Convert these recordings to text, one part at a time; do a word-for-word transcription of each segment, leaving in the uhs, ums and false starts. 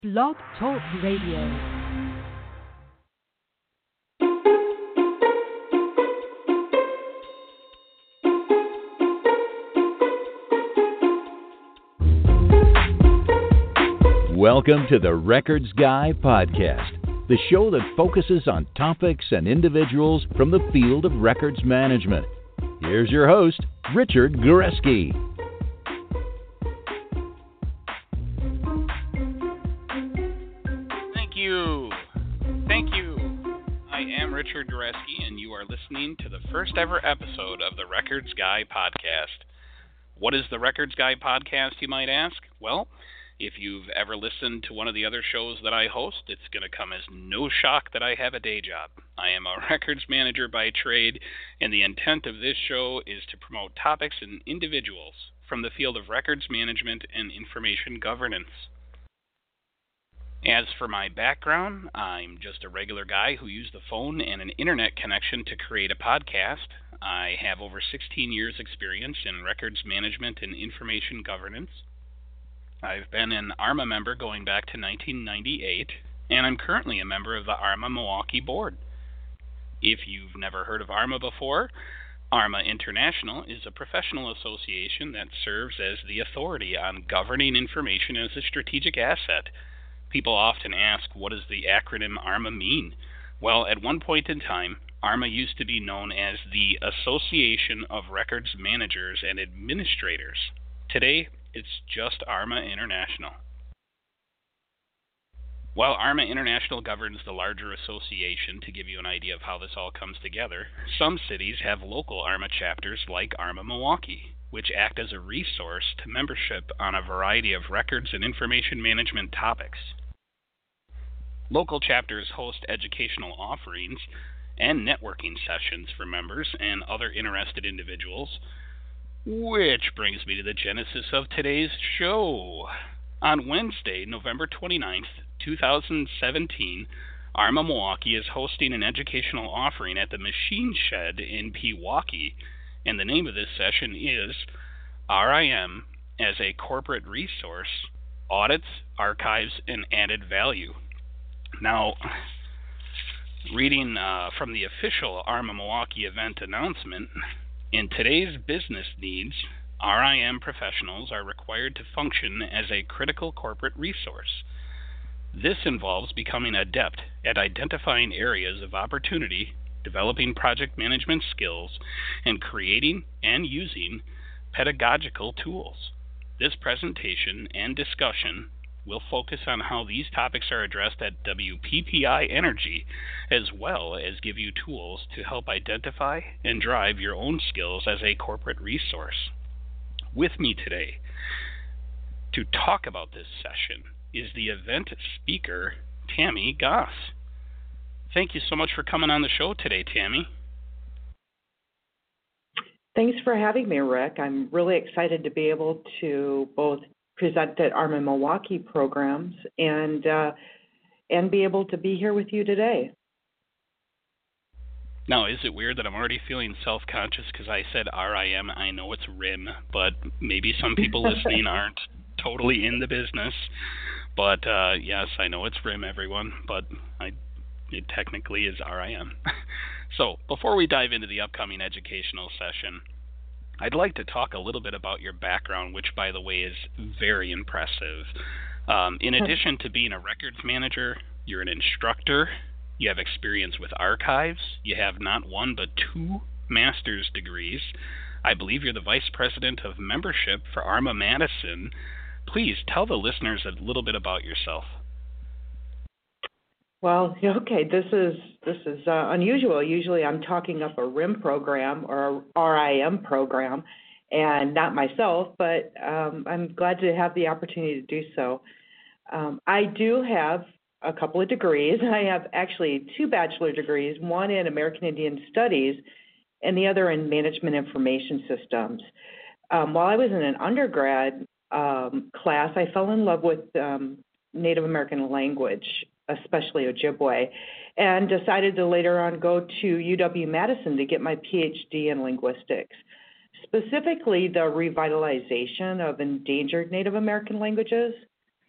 Blog Talk Radio. Welcome to the Records Guy Podcast, the show that focuses on topics and individuals from the field of records management. Here's your host, Richard Goreski. Thank you. Thank you. I am Richard Goreski, and you are listening to the first ever episode of the Records Guy Podcast. What is the Records Guy Podcast, you might ask? Well, if you've ever listened to one of the other shows that I host, it's going to come as no shock that I have a day job. I am a records manager by trade, and the intent of this show is to promote topics and individuals from the field of records management and information governance. As for my background, I'm just a regular guy who used the phone and an internet connection to create a podcast. I have over sixteen years experience in records management and information governance. I've been an ARMA member going back to nineteen ninety-eight, and I'm currently a member of the ARMA Milwaukee board. If you've never heard of ARMA before, ARMA International is a professional association that serves as the authority on governing information as a strategic asset. People often ask, what does the acronym ARMA mean? Well, at one point in time, ARMA used to be known as the Association of Records Managers and Administrators. Today, it's just ARMA International. While ARMA International governs the larger association, to give you an idea of how this all comes together, some cities have local ARMA chapters like ARMA Milwaukee, which act as a resource to membership on a variety of records and information management topics. Local chapters host educational offerings and networking sessions for members and other interested individuals, which brings me to the genesis of today's show. On Wednesday, November twenty-ninth, twenty seventeen, ARMA Milwaukee is hosting an educational offering at the Machine Shed in Pewaukee, and the name of this session is R I M as a Corporate Resource, Audits, Archives, and Added Value. Now, reading uh, from the official ARMA Milwaukee event announcement, in today's business needs, R I M professionals are required to function as a critical corporate resource. This involves becoming adept at identifying areas of opportunity, developing project management skills, and creating and using pedagogical tools. This presentation and discussion will focus on how these topics are addressed at W P P I Energy, as well as give you tools to help identify and drive your own skills as a corporate resource. With me today to talk about this session is the event speaker, Tammy Goss. Thank you so much for coming on the show today, Tammy. Thanks for having me, Rick. I'm really excited to be able to both present at ARMA Milwaukee programs and uh, and be able to be here with you today. Now, is it weird that I'm already feeling self-conscious because I said R I M? I know it's R I M, but maybe some people listening aren't totally in the business. But uh, yes, I know it's R I M, everyone, but I, it technically is R I M. So, before we dive into the upcoming educational session, I'd like to talk a little bit about your background, which, by the way, is very impressive. Um, in addition to being a records manager, you're an instructor, you have experience with archives, you have not one but two master's degrees. I believe you're the vice president of membership for ARMA Madison. Please tell the listeners a little bit about yourself. Well, okay, this is this is uh, unusual. Usually I'm talking up a R I M program or a R I M program, and not myself, but um, I'm glad to have the opportunity to do so. Um, I do have a couple of degrees. I have actually two bachelor degrees, one in American Indian Studies and the other in Management Information Systems. Um, while I was in an undergrad um, class, I fell in love with um, Native American language, especially Ojibwe, and decided to later on go to U W Madison to get my P H D in linguistics, specifically the revitalization of endangered Native American languages.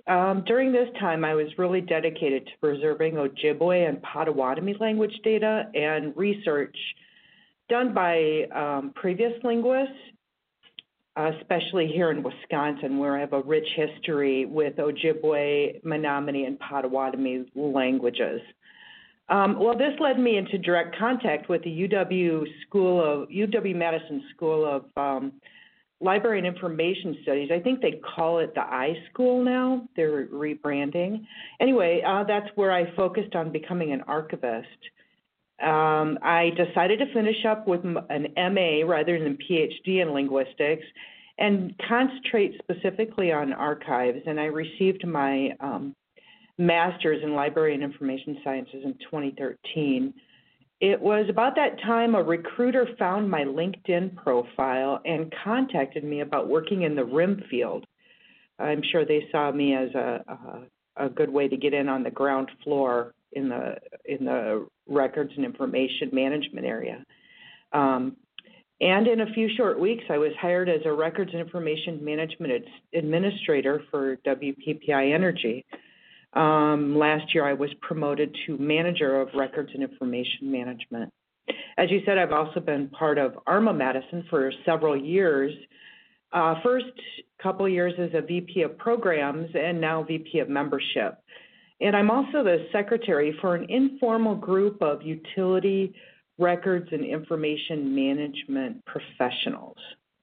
Um, during this time, I was really dedicated to preserving Ojibwe and Potawatomi language data and research done by um, previous linguists, especially here in Wisconsin, where I have a rich history with Ojibwe, Menominee, and Potawatomi languages. Um, well, this led me into direct contact with the U W School of U W-Madison School of um, Library and Information Studies. I think they call it the iSchool now. They're rebranding. Anyway, uh, that's where I focused on becoming an archivist. Um, I decided to finish up with an M A rather than P H D in linguistics and concentrate specifically on archives. And I received my um, master's in Library and Information Sciences in twenty thirteen. It was about that time a recruiter found my LinkedIn profile and contacted me about working in the R I M field. I'm sure they saw me as a, a, a good way to get in on the ground floor in the in the records and information management area. Um, and in a few short weeks, I was hired as a records and information management ad- administrator for W P P I Energy. Um, last year, I was promoted to manager of records and information management. As you said, I've also been part of ARMA Madison for several years. Uh, first couple years as a V P of programs and now V P of membership. And I'm also the secretary for an informal group of utility records and information management professionals.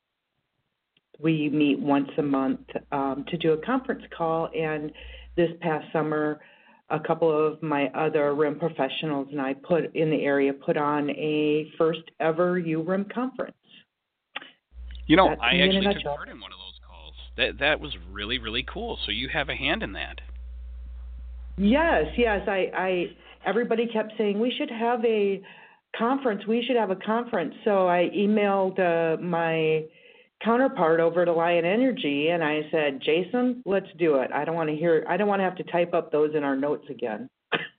We meet once a month um, to do a conference call, and this past summer, a couple of my other R I M professionals and I put in the area put on a first ever U R I M conference. You know, That's I actually took part in one of those calls. That that was really, really cool. So you have a hand in that. Yes, yes. I, I everybody kept saying we should have a conference. We should have a conference. So I emailed uh, my counterpart over at Alliant Energy, and I said, Jason, let's do it. I don't want to hear. I don't want to have to type up those in our notes again.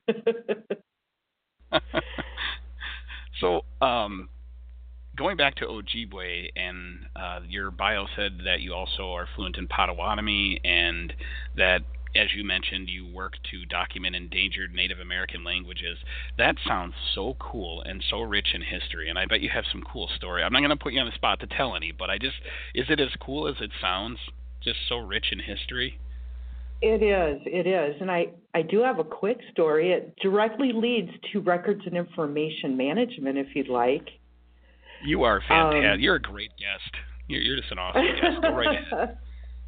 So, um, going back to Ojibwe, and uh, your bio said that you also are fluent in Potawatomi, and that, as you mentioned, you work to document endangered Native American languages. That sounds so cool and so rich in history, and I bet you have some cool story. I'm not going to put you on the spot to tell any, but I just, is it as cool as it sounds? Just so rich in history? It is, it is. And I, I do have a quick story. It directly leads to records and information management, if you'd like. You are fantastic. Um, you're a great guest. You're, you're just an awesome guest. Go right ahead.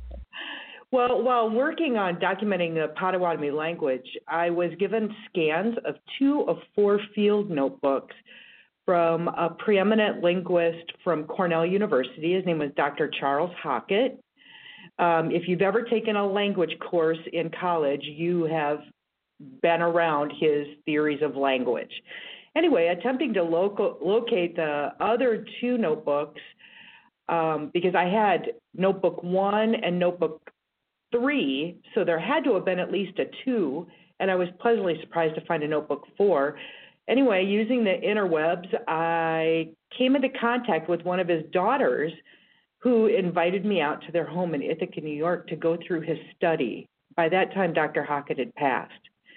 Well, while working on documenting the Potawatomi language, I was given scans of two of four field notebooks from a preeminent linguist from Cornell University. His name was Doctor Charles Hockett. Um, if you've ever taken a language course in college, you have been around his theories of language. Anyway, attempting to local, locate the other two notebooks, um, because I had notebook one and notebook three, so there had to have been at least a two, and I was pleasantly surprised to find a notebook four. Anyway, using the interwebs, I came into contact with one of his daughters who invited me out to their home in Ithaca, New York to go through his study. By that time, Doctor Hockett had passed.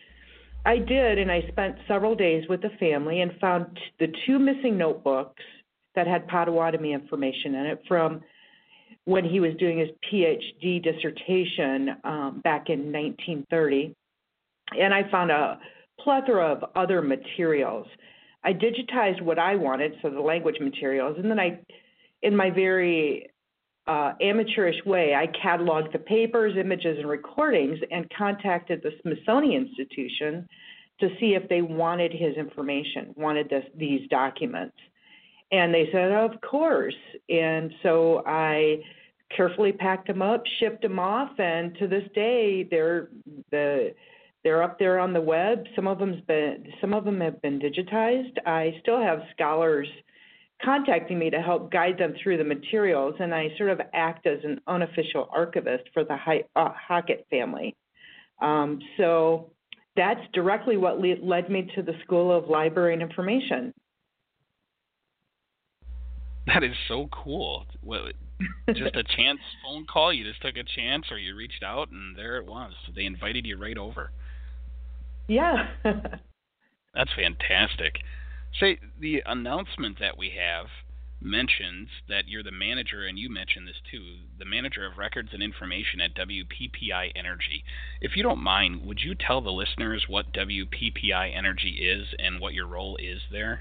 I did, and I spent several days with the family and found t- the two missing notebooks that had Potawatomi information in it from when he was doing his P H D dissertation um, back in nineteen thirty. And I found a plethora of other materials. I digitized what I wanted, so the language materials, and then I, in my very uh, amateurish way, I cataloged the papers, images, and recordings and contacted the Smithsonian Institution to see if they wanted his information, wanted this, these documents. And they said, of course. And so I carefully packed them up, shipped them off, and to this day, they're the they're up there on the web. Some of them's been some of them have been digitized. I still have scholars contacting me to help guide them through the materials, and I sort of act as an unofficial archivist for the Hockett family. Um, so that's directly what le- led me to the School of Library and Information. That is so cool. Well, Just a chance phone call? You just took a chance, or you reached out, and there it was. They invited you right over. Yeah. That's fantastic. Say, the announcement that we have mentions that you're the manager, and you mentioned this too, the manager of records and information at W P P I Energy. If you don't mind, would you tell the listeners what W P P I Energy is and what your role is there?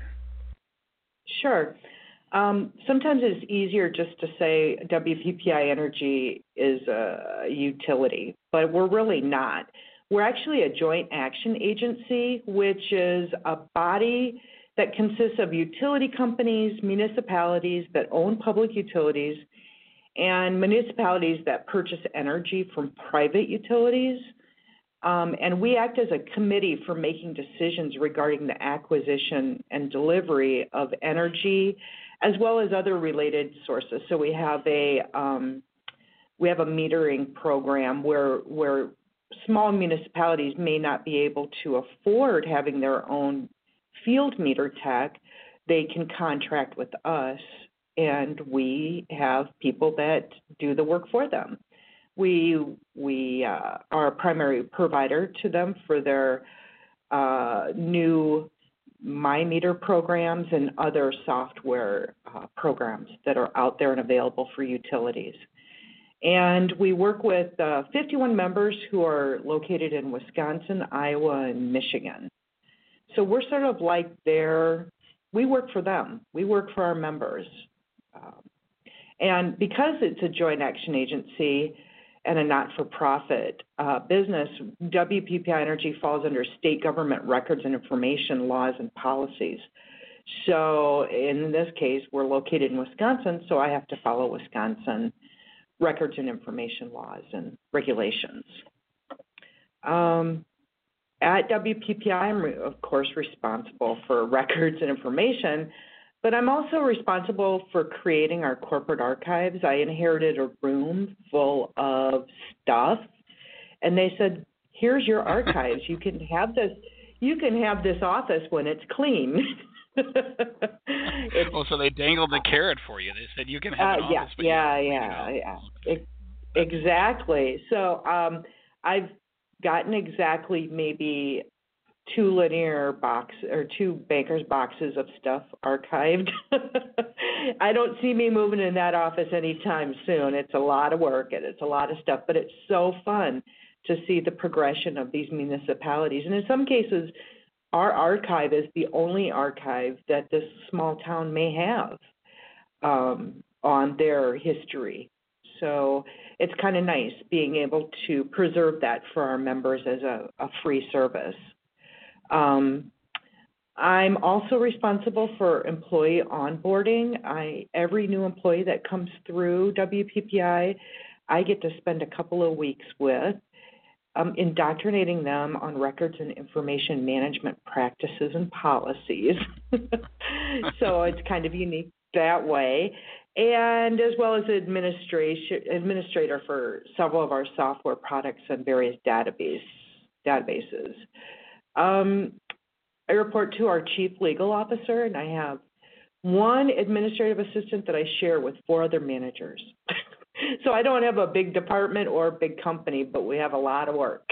Sure. Um, sometimes it's easier just to say W P P I Energy is a utility, but we're really not. We're actually a joint action agency, which is a body that consists of utility companies, municipalities that own public utilities, and municipalities that purchase energy from private utilities. Um, and we act as a committee for making decisions regarding the acquisition and delivery of energy, as well as other related sources. So we have a um, we have a metering program where where small municipalities may not be able to afford having their own field meter tech. They can contract with us, and we have people that do the work for them. We we uh, are a primary provider to them for their uh, new MyMeter programs and other software uh, programs that are out there and available for utilities. And we work with uh, fifty-one members who are located in Wisconsin, Iowa, and Michigan. So we're sort of like their, we work for them. We work for our members. Um, and because it's a joint action agency and a not-for-profit uh, business, W P P I Energy falls under state government records and information laws and policies. So in this case, we're located in Wisconsin, so I have to follow Wisconsin records and information laws and regulations. Um, at W P P I, I'm, of course, responsible for records and information, but I'm also responsible for creating our corporate archives. I inherited a room full of stuff, and they said, here's your archives. You can have this, you can have this office when it's clean. it's, oh, so they dangled the carrot for you. They said you can have an uh, yeah, office. But yeah, you yeah, know. yeah, it, exactly. So um, I've gotten exactly maybe two linear box or two banker's boxes of stuff archived. I don't see me moving in that office anytime soon. It's a lot of work and it's a lot of stuff, but it's so fun to see the progression of these municipalities. And in some cases, our archive is the only archive that this small town may have um, on their history. So it's kind of nice being able to preserve that for our members as a, a free service. Um, I'm also responsible for employee onboarding. I, every new employee that comes through W P P I, I get to spend a couple of weeks with, um, indoctrinating them on records and information management practices and policies. So it's kind of unique that way. And as well as administration, administrator for several of our software products and various database, databases. Um, I report to our chief legal officer, and I have one administrative assistant that I share with four other managers. So I don't have a big department or a big company, but we have a lot of work.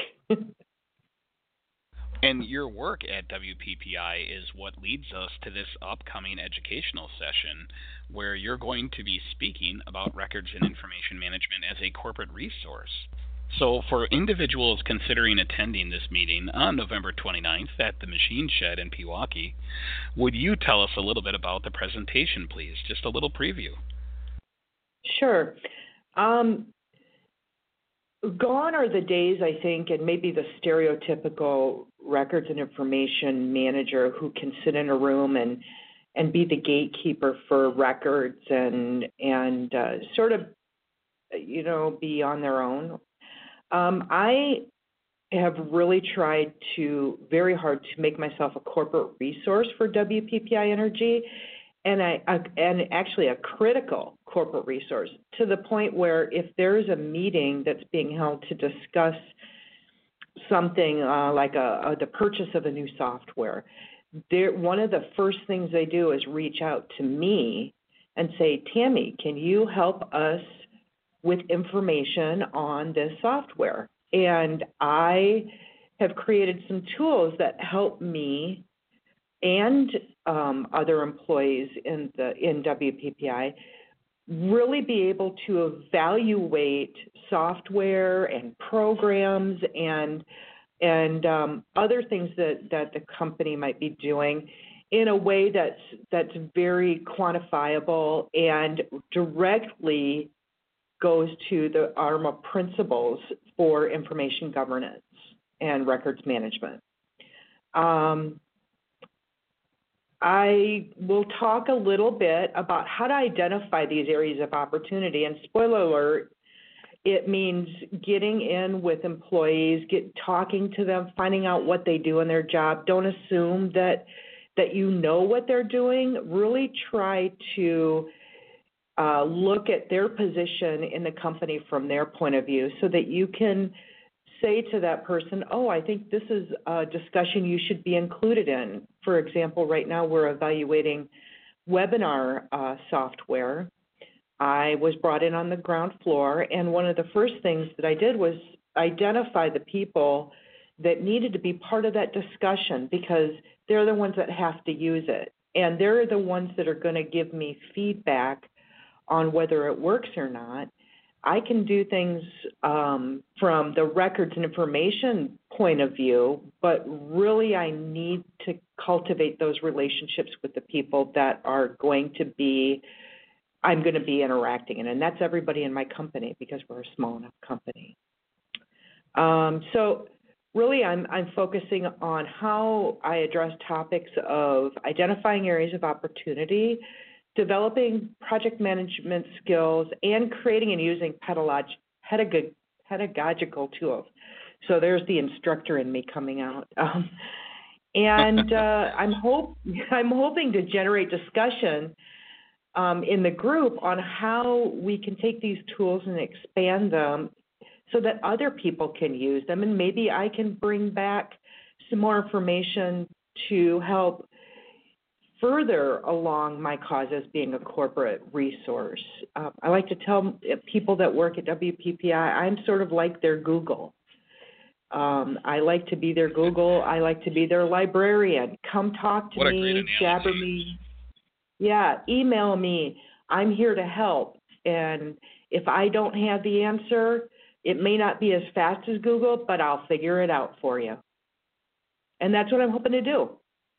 And your work at W P P I is what leads us to this upcoming educational session where you're going to be speaking about records and information management as a corporate resource. So for individuals considering attending this meeting on November twenty-ninth at the Machine Shed in Pewaukee, would you tell us a little bit about the presentation, please? Just a little preview. Sure. Um, gone are the days, I think, and maybe the stereotypical records and information manager who can sit in a room and and be the gatekeeper for records and and uh, sort of, you know, be on their own. Um, I have really tried to very hard to make myself a corporate resource for W P P I Energy, and I, I and actually a critical corporate resource to the point where if there is a meeting that's being held to discuss something uh, like a, a, the purchase of a new software, one of the first things they do is reach out to me and say, Tammy, can you help us with information on this software? And I have created some tools that help me and um, other employees in the in W P P I really be able to evaluate software and programs and and um, other things that, that the company might be doing in a way that's that's very quantifiable and directly goes to the ARMA principles for information governance and records management. Um, I will talk a little bit about how to identify these areas of opportunity. And spoiler alert, it means getting in with employees, get talking to them, finding out what they do in their job. Don't assume that that you know what they're doing. Really try to uh, look at their position in the company from their point of view so that you can say to that person, oh, I think this is a discussion you should be included in. For example, right now we're evaluating webinar uh, software. I was brought in on the ground floor, and one of the first things that I did was identify the people that needed to be part of that discussion because they're the ones that have to use it, and they're the ones that are going to give me feedback on whether it works or not. I can do things um, from the records and information point of view, but really I need to cultivate those relationships with the people that are going to be, I'm going to be interacting in, and that's everybody in my company because we're a small enough company. Um, so really I'm, I'm focusing on how I address topics of identifying areas of opportunity, developing project management skills, and creating and using pedagog- pedag- pedagogical tools. So there's the instructor in me coming out. Um, and uh, I'm, hope- I'm hoping to generate discussion um, in the group on how we can take these tools and expand them so that other people can use them. And maybe I can bring back some more information to help further along my cause as being a corporate resource. Uh, I like to tell people that work at W P P I, I'm sort of like their Google. Um, I like to be their Google. I like to be their librarian. Come talk to what me, jabber me. Yeah, email me. I'm here to help. And if I don't have the answer, it may not be as fast as Google, but I'll figure it out for you. And that's what I'm hoping to do.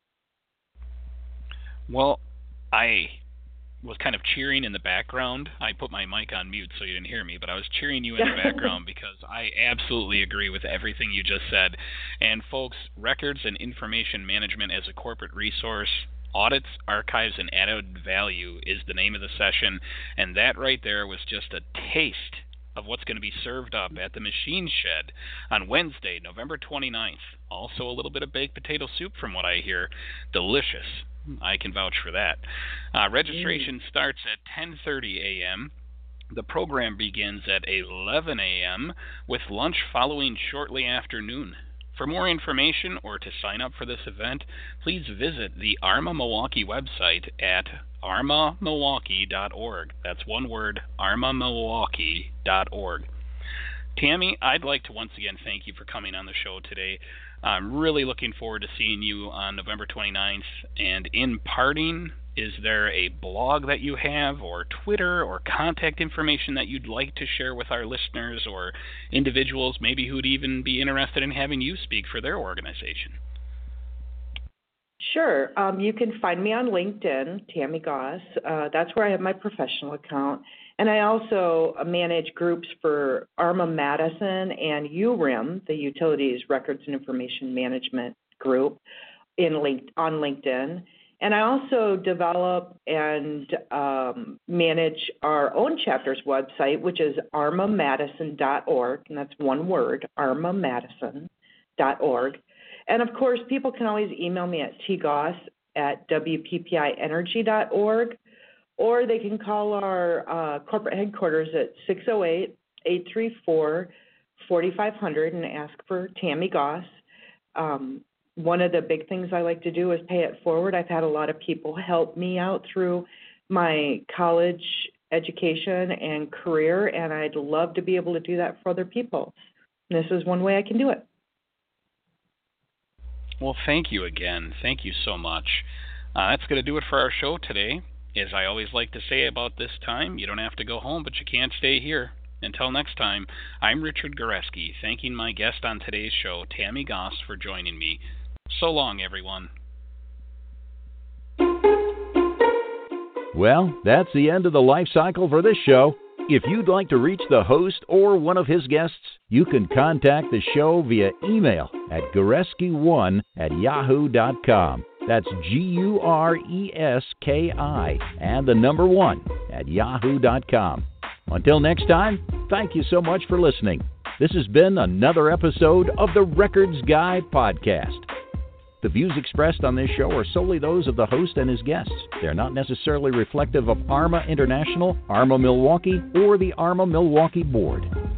Well, I was kind of cheering in the background. I put my mic on mute so you didn't hear me, but I was cheering you in the background because I absolutely agree with everything you just said. And folks, records and information management as a corporate resource, audits, archives, and added value is the name of the session. And that right there was just a taste of what's going to be served up at the Machine Shed on Wednesday, November twenty-ninth. Also a little bit of baked potato soup from what I hear. Delicious. I can vouch for that. Uh, registration mm. starts at ten thirty a.m. The program begins at eleven a.m. with lunch following shortly after noon. For more information or to sign up for this event, please visit the ARMA Milwaukee website at arma milwaukee dot org. That's one word, arma milwaukee dot org. Tammy, I'd like to once again thank you for coming on the show today. I'm really looking forward to seeing you on November twenty-ninth. And in parting, is there a blog that you have or Twitter or contact information that you'd like to share with our listeners or individuals maybe who'd even be interested in having you speak for their organization? Sure. Um, you can find me on LinkedIn, Tammy Goss. Uh, that's where I have my professional account. And I also manage groups for ARMA Madison and U R I M, the Utilities Records and Information Management Group, in link, on LinkedIn. And I also develop and um, manage our own chapter's website, which is arma madison dot org, and that's one word, arma madison dot org. And, of course, people can always email me at t goss at w p p i energy dot org, or they can call our uh, corporate headquarters at six oh eight, eight three four, four five zero zero and ask for Tammy Goss. Um, one of the big things I like to do is pay it forward. I've had a lot of people help me out through my college education and career, and I'd love to be able to do that for other people. And this is one way I can do it. Well, thank you again. Thank you so much. Uh, that's going to do it for our show today. As I always like to say about this time, you don't have to go home, but you can't stay here. Until next time, I'm Richard Goreski, thanking my guest on today's show, Tammy Goss, for joining me. So long, everyone. Well, that's the end of the life cycle for this show. If you'd like to reach the host or one of his guests, you can contact the show via email at Gureski one at yahoo dot com. That's G U R E S K I and the number one at yahoo dot com. Until next time, thank you so much for listening. This has been another episode of the Records Guy Podcast. The views expressed on this show are solely those of the host and his guests. They are not necessarily reflective of ARMA International, ARMA Milwaukee, or the ARMA Milwaukee Board.